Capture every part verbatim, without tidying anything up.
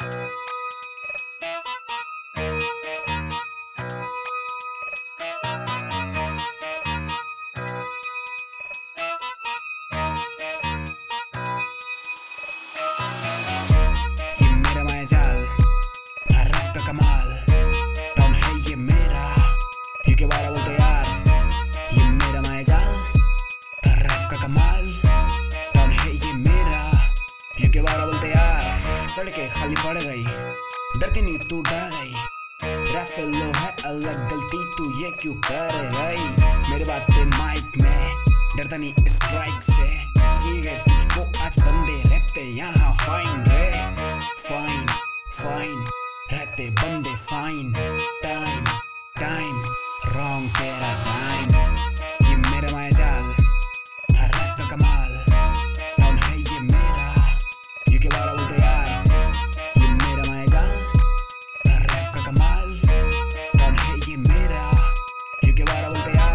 जाल रैप का कमाल टाउन है ये मेरा, यू के बारे बोलते यार, ये मेरा माया जाल रैप का कमाल टाउन है ये मेरा, यू के बारे बोलते यार। सड़कें खाली पड़ गई, डरती नहीं तू डर गई, रैप लो है अलग, गलती तू ये क्यों कर गई। मेरी बातें माइक में, डरता नहीं स्ट्राइक से, जी गए तुझको आज बंदे रहते यहाँ फाइन रे, फाइन फाइन रहते बंदे फाइन। टाइम टाइम रॉन्ग तेरा टाइम, ये मेरा माया जाल रैप का कमाल टाउन है ये मेरा, यू के बारे बोलते यार, ये मेरा माया जाल रैप का कमाल टाउन है ये मेरा, यू के बारे बोलते यार।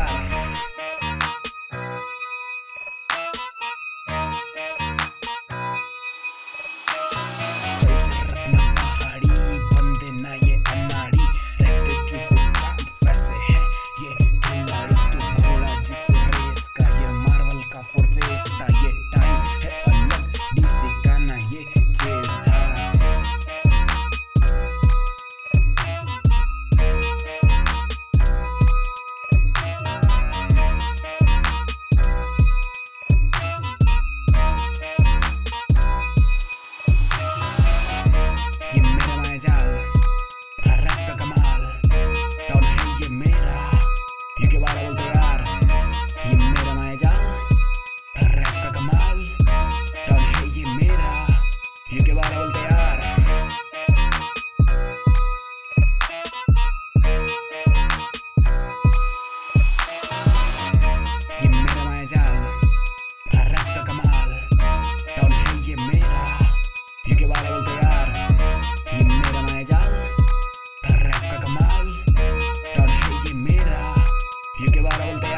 बंदे ना ये अनाड़ी रहते चुपचाप, वैसे है ये खिलाड़ी, तू घोड़ा जिस रेस का, ये मार्वल का फोरफेस था, ये टाइम है अलग, डीसी का ना ये चेस था। ये मेरा माया जाल रैप का कमाल टाउन है ये मेरा, यू के बारे बोलते यार, ये मेरा माया जाल रैप का कमाल टाउन है ये मेरा, यू के बारे बोलते यार। ये मेरा माया जाल रैप का कमाल टाउन है ये मेरा, यू के बारे बोलते यार, ये मेरा माया जाल रैप का कमाल टाउन है ये मेरा, यू के बारे बोलते